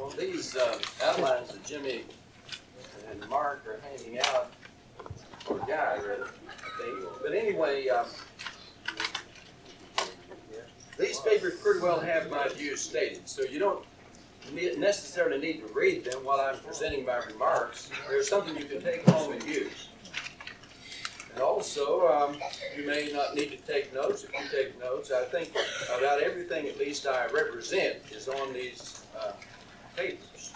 Well, these outlines that Jimmy and Mark are handing out, or Guy, rather, I think. But anyway, these papers pretty well have my views stated, so you don't necessarily need to read them while I'm presenting my remarks. There's something you can take home and use. And also, you may not need to take notes. If you take notes, I think about everything, at least I represent, is on these papers.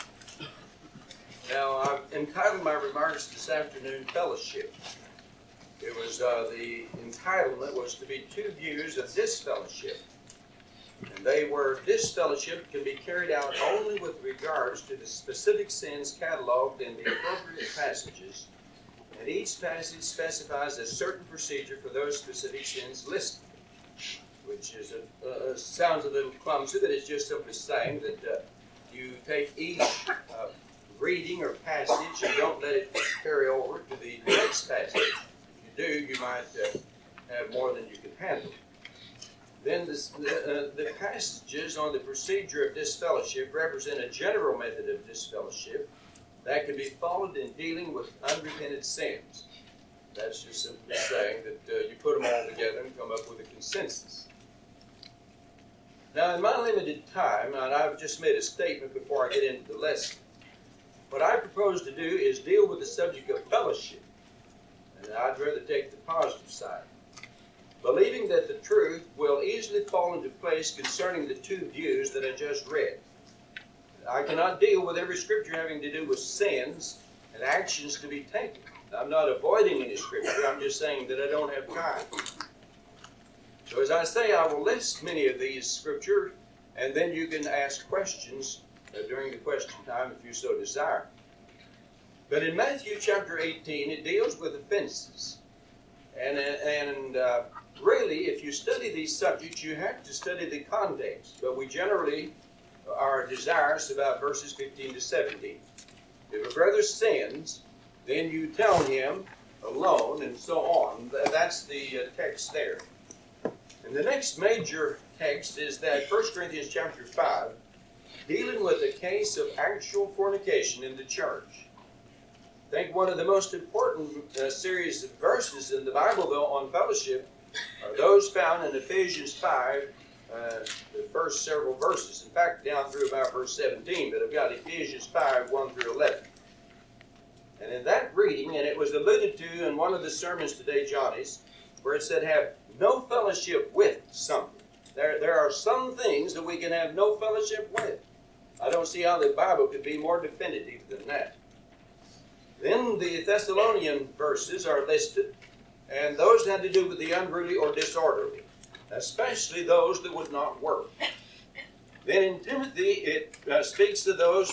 Now, I've entitled my remarks this afternoon, Fellowship. It was, the entitlement was to be two views of disfellowship. And they were, disfellowship can be carried out only with regards to the specific sins cataloged in the appropriate passages, and each passage specifies a certain procedure for those specific sins listed, which is sounds a little clumsy, but it's just simply saying that you take each reading or passage and don't let it carry over to the next passage. If you do, you might have more than you can handle. Then the passages on the procedure of disfellowship represent a general method of disfellowship that can be followed in dealing with unrepented sins. That's just simply saying that you put them all together and come up with a consensus. Now, in my limited time, and I've just made a statement before I get into the lesson, what I propose to do is deal with the subject of fellowship, and I'd rather take the positive side, believing that the truth will easily fall into place concerning the two views that I just read. I cannot deal with every scripture having to do with sins and actions to be taken. I'm not avoiding any scripture, I'm just saying that I don't have time. So as I say, I will list many of these scriptures, and then you can ask questions during the question time if you so desire. But in Matthew chapter 18, it deals with offenses. And really, if you study these subjects, you have to study the context. But we generally are desirous about verses 15 to 17. If a brother sins, then you tell him alone, and so on. That's the text there. And the next major text is that 1 Corinthians chapter 5, dealing with the case of actual fornication in the church. I think one of the most important series of verses in the Bible, though, on fellowship are those found in Ephesians 5, the first several verses. In fact, down through about verse 17, but I've got Ephesians 5, 1 through 11. And in that reading, and it was alluded to in one of the sermons today, Johnny's, where it said, have no fellowship with something. There are some things that we can have no fellowship with. I don't see how the Bible could be more definitive than that. Then the Thessalonian verses are listed, and those had to do with the unruly or disorderly, especially those that would not work. Then in Timothy, it speaks to those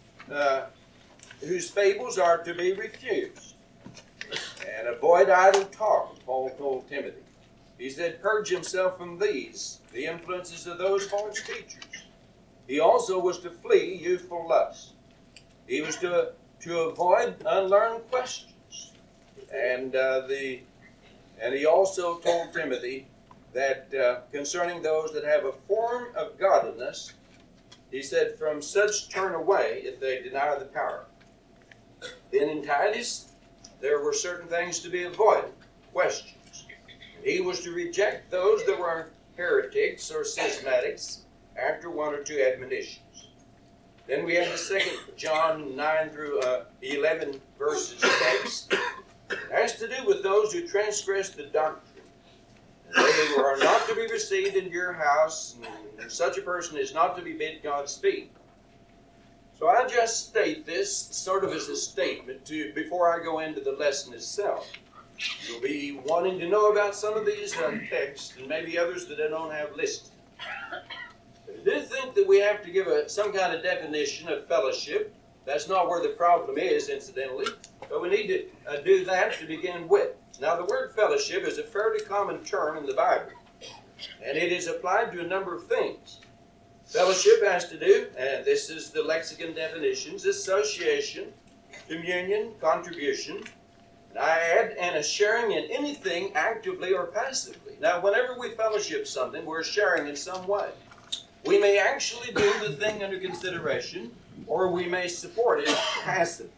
whose fables are to be refused. And avoid idle talk, Paul told Timothy. He said, purge himself from these, the influences of those false teachers. He also was to flee youthful lust. He was to avoid unlearned questions. And he also told Timothy that concerning those that have a form of godliness, he said, from such turn away if they deny the power. Then in Titus, there were certain things to be avoided, questions. He was to reject those that were heretics or schismatics after one or two admonitions. Then we have the 2 John 9 through 11 verses text. It has to do with those who transgress the doctrine. They are not to be received into your house, and such a person is not to be bid Godspeed. So I just state this sort of as a statement before I go into the lesson itself. You'll be wanting to know about some of these texts and maybe others that I don't have listed. But I do think that we have to give some kind of definition of fellowship. That's not where the problem is, incidentally, but we need to do that to begin with. Now, the word fellowship is a fairly common term in the Bible, and it is applied to a number of things. Fellowship has to do, and this is the lexicon definitions, association, communion, contribution, and I add, and a sharing in anything actively or passively. Now, whenever we fellowship something, we're sharing in some way. We may actually do the thing under consideration, or we may support it passively.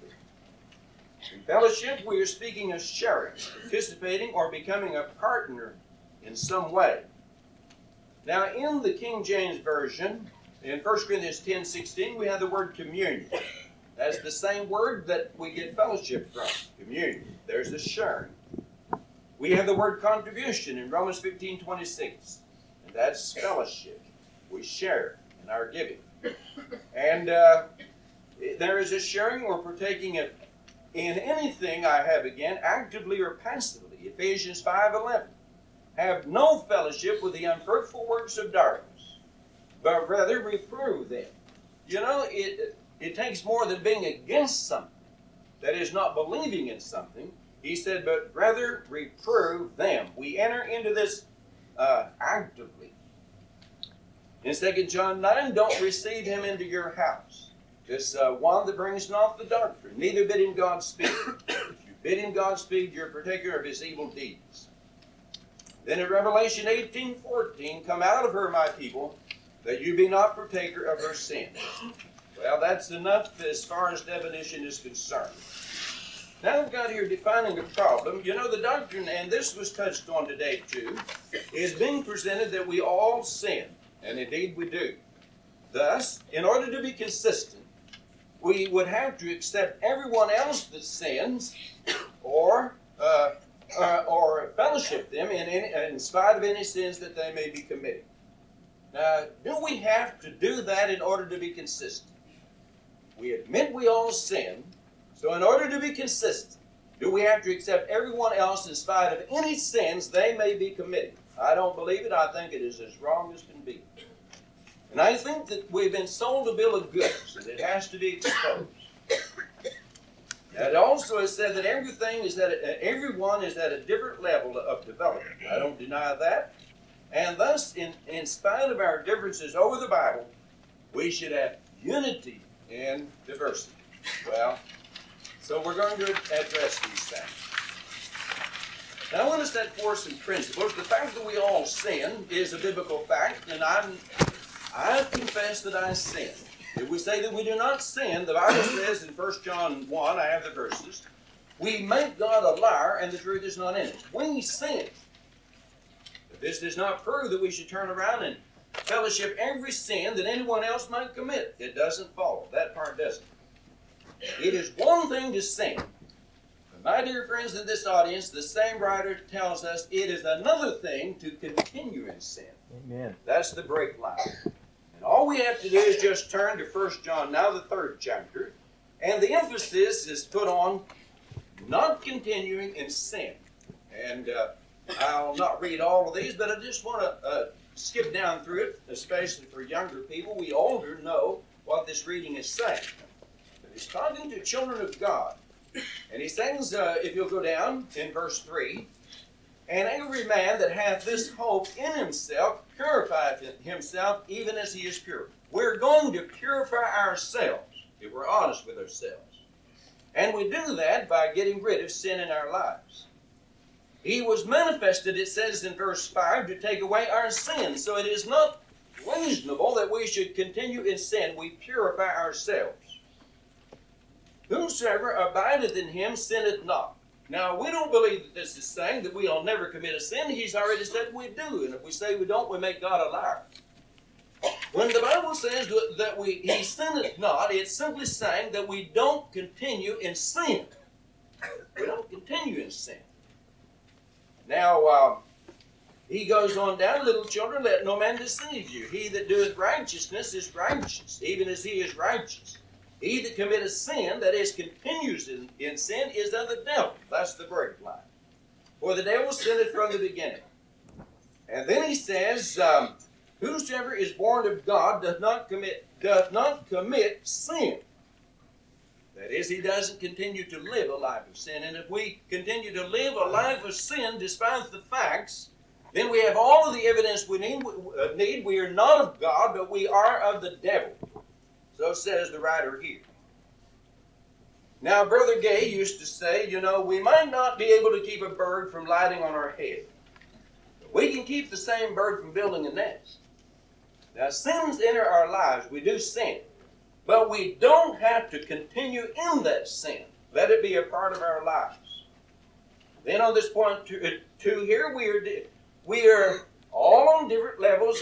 In fellowship, we are speaking of sharing, participating, or becoming a partner in some way. Now, in the King James Version, in 1 Corinthians 10:16, we have the word communion. That's the same word that we get fellowship from, communion. There's the sharing. We have the word contribution in Romans 15:26, and that's fellowship. We share in our giving. And there is a sharing or partaking of in anything I have again, actively or passively. Ephesians 5:11. Have no fellowship with the unfruitful works of darkness, but rather reprove them. You know, it takes more than being against something, that is, not believing in something. He said, but rather reprove them. We enter into this actively. In 2 John 9, don't receive him into your house. This one that brings not the doctrine, neither bidding God speak. If you bid him God speak, you're a partaker of his evil deeds. Then in Revelation 18:14, come out of her, my people, that you be not partaker of her sins. Well, that's enough as far as definition is concerned. Now we've got here defining the problem. You know, the doctrine, and this was touched on today too, is being presented that we all sin, and indeed we do. Thus, in order to be consistent, we would have to accept everyone else that sins, or fellowship them in spite of any sins that they may be committing. Now, do we have to do that in order to be consistent? We admit we all sin, so in order to be consistent, do we have to accept everyone else in spite of any sins they may be committing? I don't believe it. I think it is as wrong as can be. And I think that we've been sold a bill of goods, and it has to be exposed. Now, it also is said that everyone is at a different level of development. I don't deny that. And thus, in spite of our differences over the Bible, we should have unity in diversity. Well, so we're going to address these things. Now, I want to set forth some principles. The fact that we all sin is a biblical fact, and I confess that I sin. If we say that we do not sin, the Bible says in 1 John 1, I have the verses, we make God a liar and the truth is not in us. We sin. But this does not prove that we should turn around and fellowship every sin that anyone else might commit. It doesn't follow. That part doesn't. It is one thing to sin. But my dear friends in this audience, the same writer tells us it is another thing to continue in sin. Amen. That's the break line. And all we have to do is just turn to 1 John, now the 3rd chapter, and the emphasis is put on not continuing in sin. And I'll not read all of these, but I just want to skip down through it, especially for younger people. We older know what this reading is saying. But he's talking to children of God. And he says, if you'll go down in verse 3, and every man that hath this hope in himself purifieth himself even as he is pure. We're going to purify ourselves if we're honest with ourselves. And we do that by getting rid of sin in our lives. He was manifested, it says in verse 5, to take away our sins. So it is not reasonable that we should continue in sin. We purify ourselves. Whosoever abideth in him sinneth not. Now, we don't believe that this is saying that we'll never commit a sin. He's already said we do. And if we say we don't, we make God a liar. When the Bible says that he sinneth not, it's simply saying that we don't continue in sin. We don't continue in sin. Now, he goes on down, little children, let no man deceive you. He that doeth righteousness is righteous, even as he is righteous. He that committeth sin, that is, continues in sin, is of the devil. That's the break line. For the devil sinneth from the beginning. And then he says, whosoever is born of God doth not commit sin. That is, he doesn't continue to live a life of sin. And if we continue to live a life of sin despite the facts, then we have all of the evidence we need. We are not of God, but we are of the devil. So says the writer here. Now, Brother Gay used to say, we might not be able to keep a bird from lighting on our head. But we can keep the same bird from building a nest. Now, sins enter our lives. We do sin. But we don't have to continue in that sin. Let it be a part of our lives. Then on this point, two here, we are all on different levels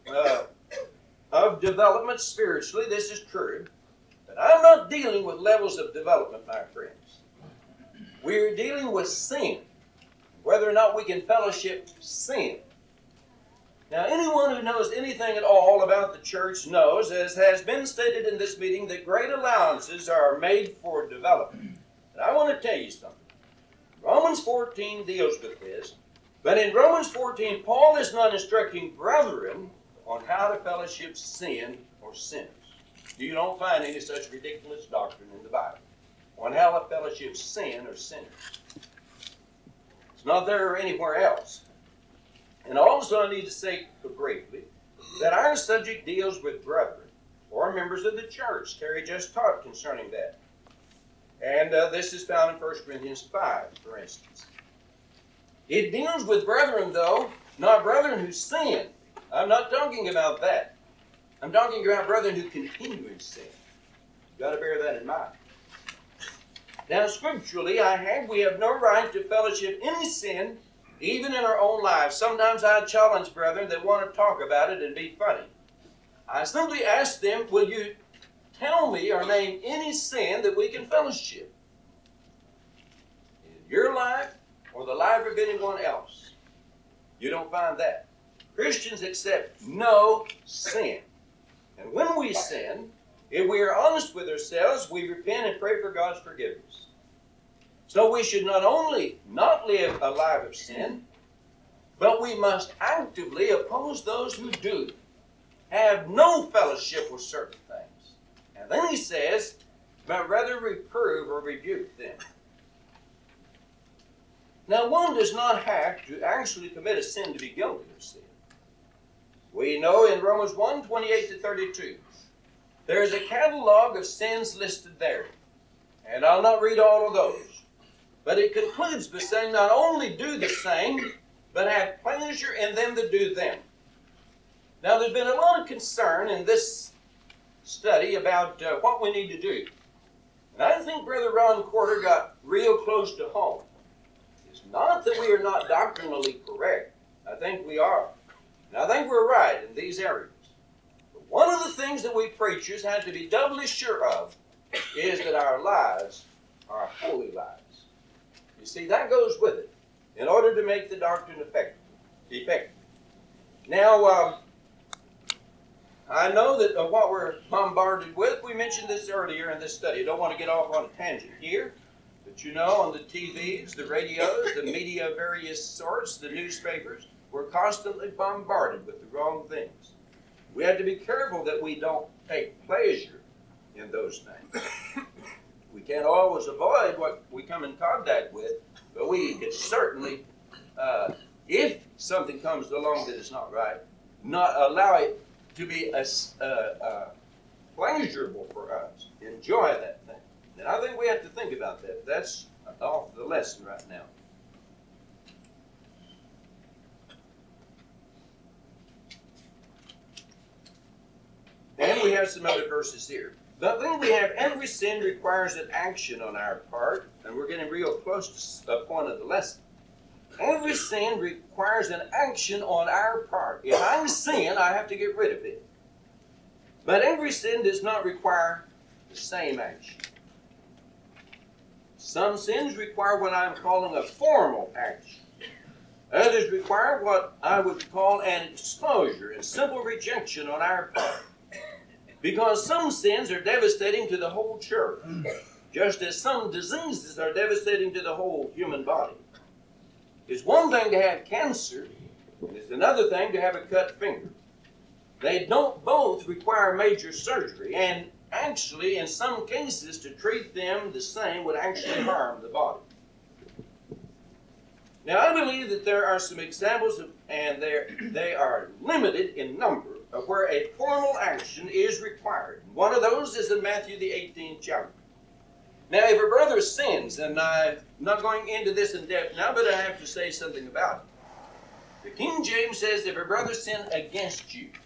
of development spiritually. This is true. But I'm not dealing with levels of development, my friends. We're dealing with sin. Whether or not we can fellowship sin. Now, anyone who knows anything at all about the church knows, as has been stated in this meeting, that great allowances are made for development. And I want to tell you something. Romans 14 deals with this, but in Romans 14, Paul is not instructing brethren on how to fellowship sin or sinners. You don't find any such ridiculous doctrine in the Bible on how to fellowship sin or sinners. It's not there anywhere else. And also I need to say briefly that our subject deals with brethren or members of the church. Terry just taught concerning that. And this is found in 1 Corinthians 5, for instance. It deals with brethren, though, not brethren who sin. I'm not talking about that. I'm talking about brethren who continue in sin. You've got to bear that in mind. Now, scripturally, we have no right to fellowship any sin, even in our own lives. Sometimes I challenge brethren that want to talk about it and be funny. I simply ask them, will you tell me or name any sin that we can fellowship? In your life or the life of anyone else? You don't find that. Christians accept no sin. And when we sin, if we are honest with ourselves, we repent and pray for God's forgiveness. So we should not only not live a life of sin, but we must actively oppose those who do. Have no fellowship with certain things. And then he says, but rather reprove or rebuke them. Now, one does not have to actually commit a sin to be guilty of sin. We know in Romans 1, 28 to 32, there is a catalog of sins listed there. And I'll not read all of those. But it concludes by saying not only do the same, but have pleasure in them that do them. Now, there's been a lot of concern in this study about what we need to do. And I think Brother Ron Quarter got real close to home. It's not that we are not doctrinally correct. I think we are. And I think we're right in these areas. But one of the things that we preachers have to be doubly sure of is that our lives are holy lives. You see, that goes with it in order to make the doctrine effective. Now, I know that what we're bombarded with, we mentioned this earlier in this study. I don't want to get off on a tangent here, but you know, on the TVs, the radios, the media of various sorts, the newspapers, we're constantly bombarded with the wrong things. We have to be careful that we don't take pleasure in those things. We can't always avoid what we come in contact with, but we can certainly, if something comes along that is not right, not allow it to be pleasurable for us. Enjoy that thing. And I think we have to think about that. That's off the lesson right now. And we have some other verses here. But then we have every sin requires an action on our part, and we're getting real close to the point of the lesson. Every sin requires an action on our part. If I sin, I have to get rid of it. But every sin does not require the same action. Some sins require what I'm calling a formal action. Others require what I would call an exposure and simple rejection on our part. Because some sins are devastating to the whole church, just as some diseases are devastating to the whole human body. It's one thing to have cancer, and it's another thing to have a cut finger. They don't both require major surgery, and actually, in some cases, to treat them the same would actually harm the body. Now, I believe that there are some examples, and they are limited in number, of where a formal action is required. One of those is in Matthew the 18th chapter. Now, if a brother sins, and I'm not going into this in depth now, but I have to say something about it. The King James says, if a brother sin against you.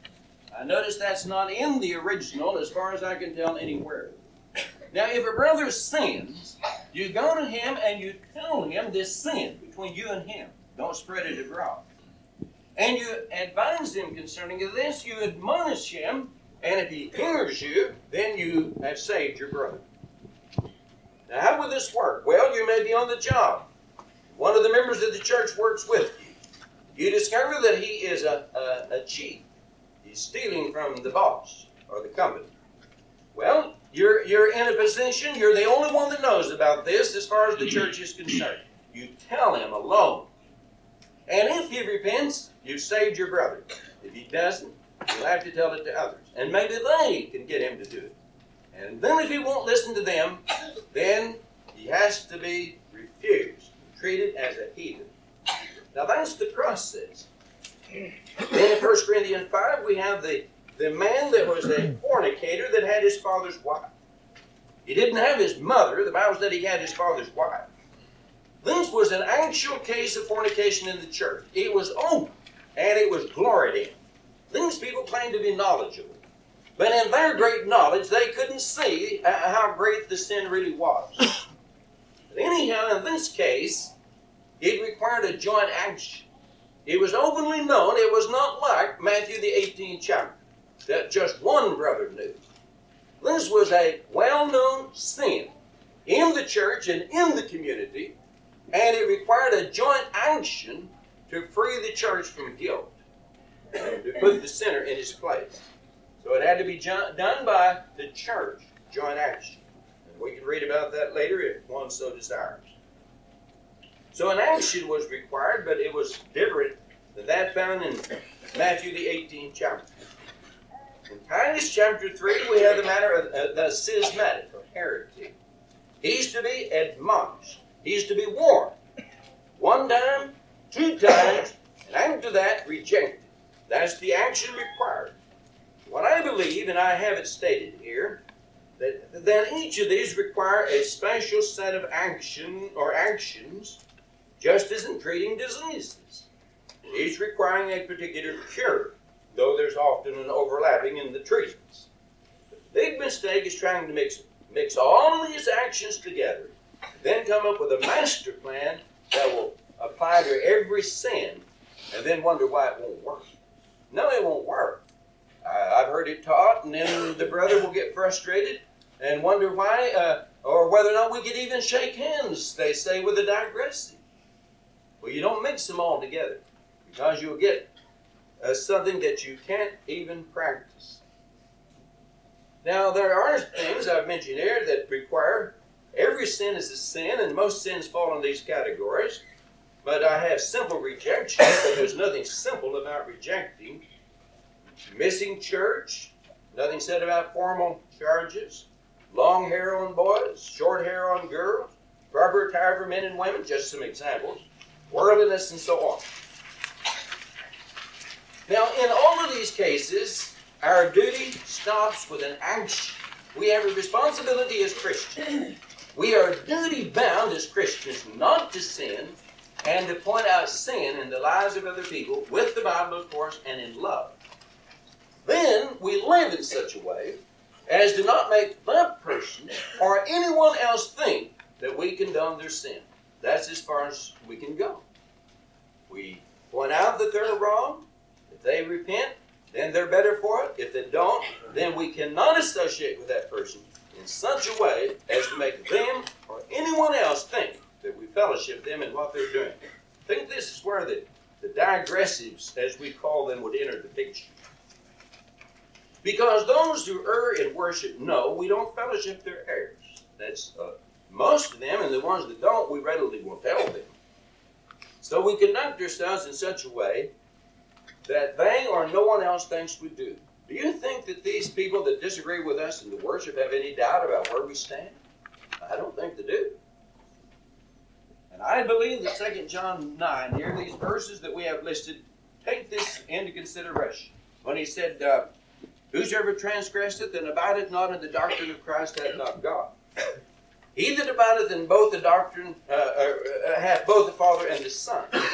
I notice that's not in the original, as far as I can tell, anywhere. Now, if a brother sins, you go to him and you tell him this sin between you and him. Don't spread it abroad. And you advise him concerning this, you admonish him, and if he hears you, then you have saved your brother. Now, how will this work? Well, you may be on the job. One of the members of the church works with you. You discover that he is a cheat. He's stealing from the boss or the company. Well, you're in a position, you're the only one that knows about this as far as the church is concerned. You tell him alone. And if he repents, you've saved your brother. If he doesn't, you'll have to tell it to others. And maybe they can get him to do it. And then if he won't listen to them, then he has to be refused, treated as a heathen. Now that's the process. Then in 1 Corinthians 5, we have the man that was a fornicator that had his father's wife. He didn't have his mother. The Bible said he had his father's wife. This was an actual case of fornication in the church. It was open, and it was gloried in. These people claimed to be knowledgeable. But in their great knowledge, they couldn't see how great the sin really was. But anyhow, in this case, it required a joint action. It was openly known. It was not like Matthew the 18th chapter, that just one brother knew. This was a well-known sin in the church and in the community, and it required a joint action to free the church from guilt and to put the sinner in his place. So it had to be done by the church, joint action. And we can read about that later if one so desires. So an action was required, but it was different than that found in Matthew the 18th chapter. In Titus chapter 3, we have the matter of the schismatic, or heretic. He's to be admonished. He's to be warned. One time, 2 times, and after that, rejected. That's the action required. What I believe, and I have it stated here, that each of these require a special set of action or actions, just as in treating diseases. Each requiring a particular cure, though there's often an overlapping in the treatments. The big mistake is trying to mix all of these actions together, then come up with a master plan that will apply to every sin, and then wonder why it won't work. No, it won't work. I've heard it taught, and then the brother will get frustrated and wonder why, or whether or not we could even shake hands, they say, with a digressive. Well, you don't mix them all together, because you'll get something that you can't even practice. Now, there are things I've mentioned here that require, every sin is a sin, and most sins fall in these categories. But I have simple rejection, but there's nothing simple about rejecting. Missing church, nothing said about formal charges. Long hair on boys, short hair on girls, proper attire for men and women, just some examples. Worldliness and so on. Now, in all of these cases, our duty stops with an action. We have a responsibility as Christians. We are duty-bound as Christians not to sin and to point out sin in the lives of other people with the Bible, of course, and in love. Then we live in such a way as to not make that person or anyone else think that we condone their sin. That's as far as we can go. We point out that they're wrong. If they repent, then they're better for it. If they don't, then we cannot associate with that person in such a way as to make them or anyone else think that we fellowship them in what they're doing. I think this is where the digressives, as we call them, would enter the picture. Because those who err in worship know we don't fellowship their errors. That's most of them, and the ones that don't, we readily will tell them. So we conduct ourselves in such a way that they or no one else thinks we do. Do you think that these people that disagree with us in the worship have any doubt about where we stand? I don't think they do. And I believe that 2 John 9 here, these verses that we have listed, take this into consideration. When he said, whosoever transgresseth and abideth not in the doctrine of Christ hath not God. He that abideth in both the doctrine hath both the Father and the Son.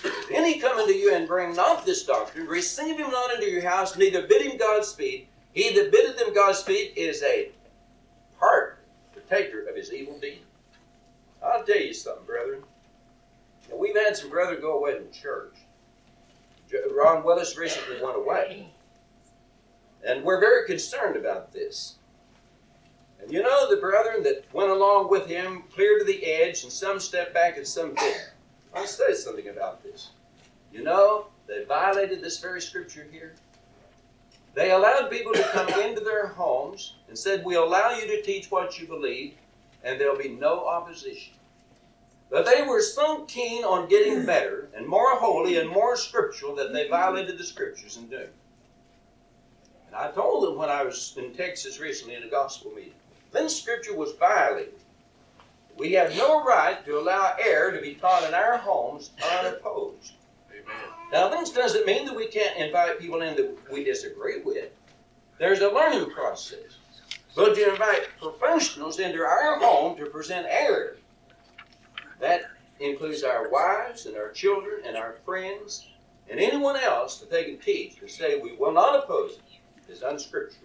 If any come unto you and bring not this doctrine, receive him not into your house, neither bid him Godspeed. He that biddeth him Godspeed is a partaker of his evil deed. I'll tell you something, brethren. Now, we've had some brethren go away from church. Ron Willis recently went away. And we're very concerned about this. And you know, the brethren that went along with him clear to the edge, and some stepped back and some didn't. I'll say something about this. You know, they violated this very scripture here. They allowed people to come into their homes and said, we allow you to teach what you believe, and there'll be no opposition. But they were so keen on getting better and more holy and more scriptural that they violated the scriptures in doing. And I told them when I was in Texas recently in a gospel meeting, then scripture was violated. We have no right to allow error to be taught in our homes unopposed. Amen. Now, this doesn't mean that we can't invite people in that we disagree with. There's a learning process. But to invite professionals into our home to present error, that includes our wives and our children and our friends and anyone else that they can teach to say we will not oppose it is unscriptural.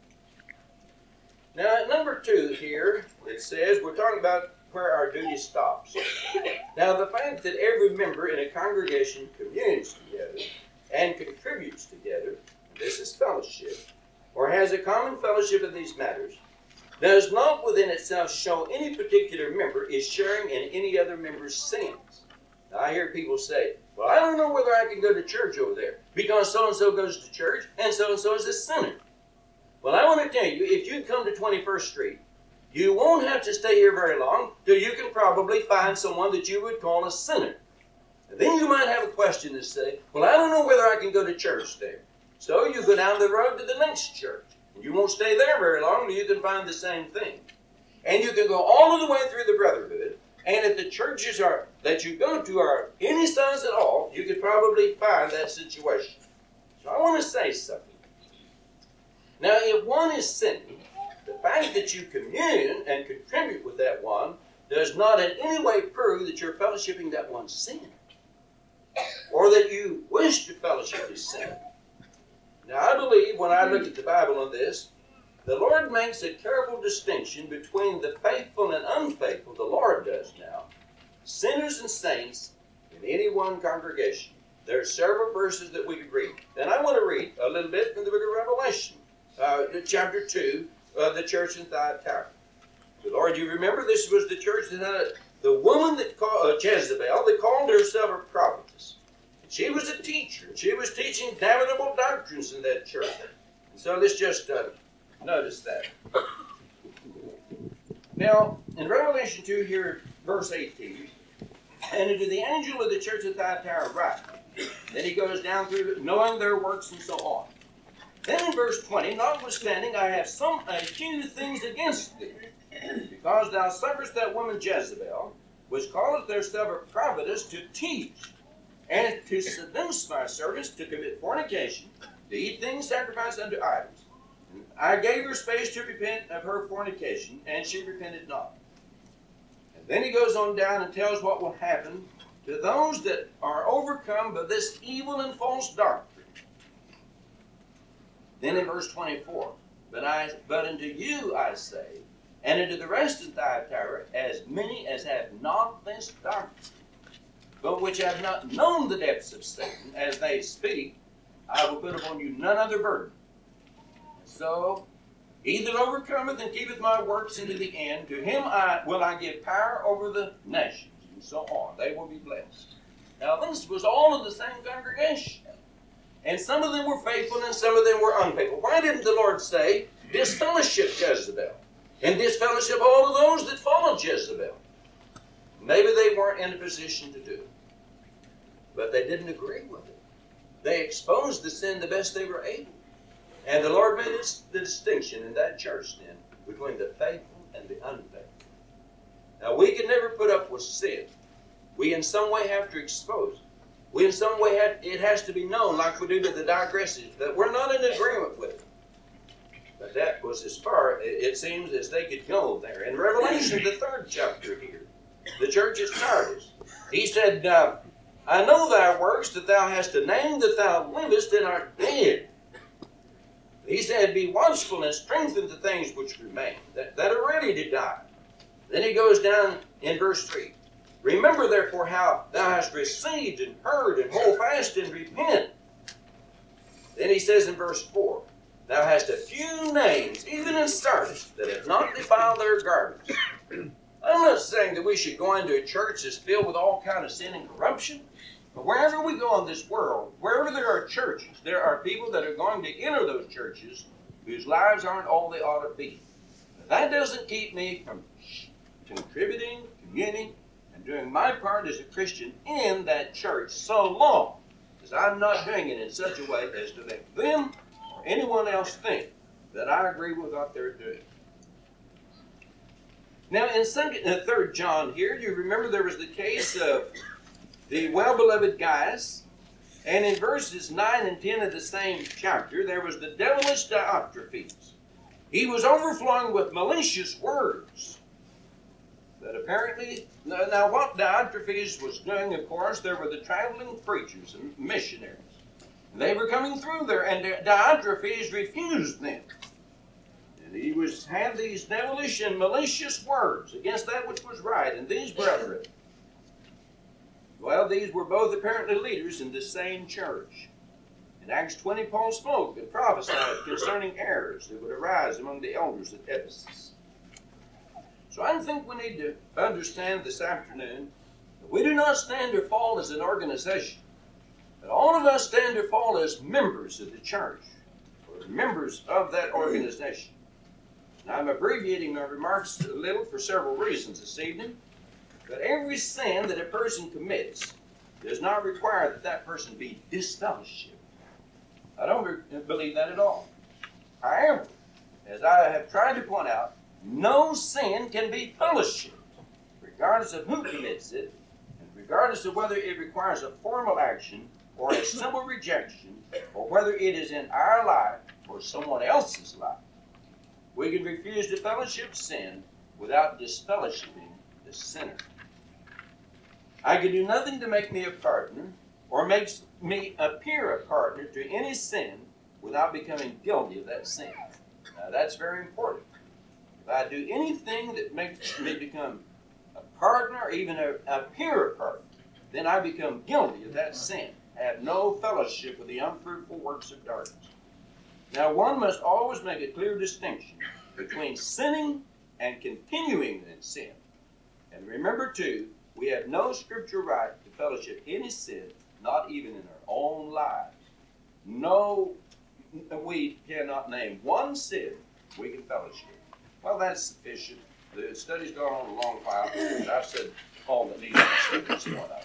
Now, at number 2 here, it says we're talking about where our duty stops. Now, the fact that every member in a congregation communes together and contributes together, this is fellowship, or has a common fellowship in these matters, does not within itself show any particular member is sharing in any other member's sins. Now, I hear people say, well, I don't know whether I can go to church over there because so-and-so goes to church and so-and-so is a sinner. Well, I want to tell you, if you come to 21st Street, you won't have to stay here very long till you can probably find someone that you would call a sinner. And then you might have a question to say, well, I don't know whether I can go to church there. So you go down the road to the next church. And you won't stay there very long till you can find the same thing. And you can go all of the way through the brotherhood. And if the churches that you go to are any size at all, you could probably find that situation. So I want to say something. Now, if one is sinning, the fact that you commune and contribute with that one does not in any way prove that you're fellowshipping that one's sin, or that you wish to fellowship his sin. Now, I believe when I look at the Bible on this, the Lord makes a careful distinction between the faithful and unfaithful, the Lord does now, sinners and saints in any one congregation. There are several verses that we could read. And I want to read a little bit from the book of Revelation, chapter 2, the church in Thyatira. The Lord, you remember this was the church that had the woman that called Jezebel, that called herself a prophetess. She was a teacher. She was teaching damnable doctrines in that church. And so let's just notice that. Now, in Revelation 2 here, verse 18, and unto the angel of the church of Thyatira write. Then he goes down through knowing their works and so on. Then in verse 20, notwithstanding, I have a few things against thee, because thou sufferest that woman Jezebel, which calleth herself a prophetess, to teach, and to seduce my servants to commit fornication, to eat things sacrificed unto idols. And I gave her space to repent of her fornication, and she repented not. And then he goes on down and tells what will happen to those that are overcome by this evil and false doctrine. Then in verse 24, but unto you I say, and unto the rest of Thyatira, as many as have not this doctrine, but which have not known the depths of Satan, as they speak, I will put upon you none other burden. So, he that overcometh and keepeth my works into the end, to him will I give power over the nations, and so on. They will be blessed. Now, this was all of the same congregation. And some of them were faithful and some of them were unfaithful. Why didn't the Lord say, disfellowship Jezebel, and disfellowship all of those that follow Jezebel? Maybe they weren't in a position to do it. But they didn't agree with it. They exposed the sin the best they were able. And the Lord made the distinction in that church then between the faithful and the unfaithful. Now, we can never put up with sin. We in some way have to expose it. We in some way it has to be known, like we do to the digressives, that we're not in agreement with it. But that was as far, it seems, as they could go there. In Revelation, the 3rd chapter here, the church is Sardis. He said, I know thy works, that thou hast a name, that thou livest and art dead. He said, be watchful and strengthen the things which remain, that are ready to die. Then he goes down in verse 3. Remember therefore how thou hast received and heard, and hold fast and repent. Then he says in verse 4, thou hast a few names, even in Sardis, that have not defiled their garments. I'm not saying that we should go into a church that's filled with all kind of sin and corruption. But wherever we go in this world, wherever there are churches, there are people that are going to enter those churches whose lives aren't all they ought to be. But that doesn't keep me from contributing, communing, and doing my part as a Christian in that church so long as I'm not doing it in such a way as to make them or anyone else think that I agree with what they're doing. Now in 2nd and 3rd John here, you remember there was the case of the well-beloved Gaius, and in verses 9 and 10 of the same chapter, there was the devilish Diotrephes. He was overflowing with malicious words. That apparently, now what Diotrephes was doing, of course, there were the traveling preachers and missionaries. They were coming through there, and Diotrephes refused them. And he had these devilish and malicious words against that which was right, and these brethren, well, these were both apparently leaders in the same church. In Acts 20, Paul spoke and prophesied concerning errors that would arise among the elders at Ephesus. So I think we need to understand this afternoon that we do not stand or fall as an organization, but all of us stand or fall as members of the church, or members of that organization. Now, I'm abbreviating my remarks a little for several reasons this evening. But every sin that a person commits does not require that that person be disfellowshipped. I don't believe that at all. However, as I have tried to point out, no sin can be fellowshipped, regardless of who commits it, and regardless of whether it requires a formal action or a simple rejection, or whether it is in our life or someone else's life. We can refuse to fellowship sin without disfellowshipping the sinner. I can do nothing to make me a partner or makes me appear a partner to any sin without becoming guilty of that sin. Now, that's very important. If I do anything that makes me become a partner or even appear a partner, then I become guilty of that sin. I have no fellowship with the unfruitful works of darkness. Now, one must always make a clear distinction between sinning and continuing in sin. And remember, too, we have no scriptural right to fellowship any sin, not even in our own lives. No, we cannot name one sin we can fellowship. Well, that's sufficient. The study's gone on a long while. I've said all that needs to be said this morning.